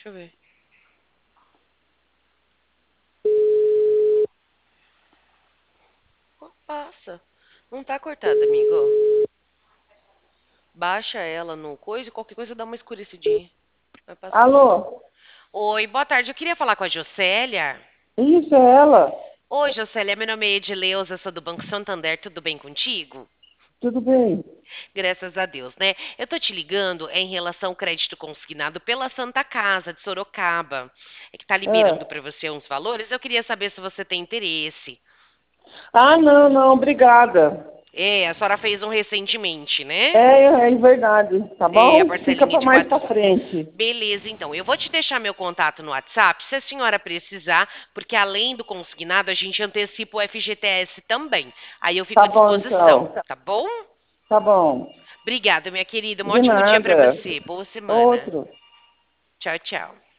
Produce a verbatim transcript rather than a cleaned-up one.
Deixa eu ver. Oh, passa. Não tá cortada, amigo. Baixa ela no coisa e qualquer coisa dá uma escurecidinha. Vai passar. Alô? Oi, boa tarde. Eu queria falar com a Josélia. Isso é ela? Oi, Josélia. Meu nome é Edileuza, sou do Banco Santander. Tudo bem contigo? Tudo bem? Graças a Deus, né? Eu tô te ligando é em relação ao crédito consignado pela Santa Casa de Sorocaba. É que tá liberando Ah, para você uns valores. Eu queria saber se você tem interesse. ah, não, não, obrigada. É, a senhora fez um recentemente, né? É, é verdade, tá É, a bom? Fica parcelinha para de mais quatro. para frente. Beleza, então. Eu vou te deixar meu contato no WhatsApp, se a senhora precisar, porque além do consignado, a gente antecipa o F G T S também. Aí eu fico Tá à bom, disposição, então. tá bom? Tá bom. Obrigada, minha querida. Um De ótimo dia pra nada. você. Boa semana. Outro. Tchau, tchau.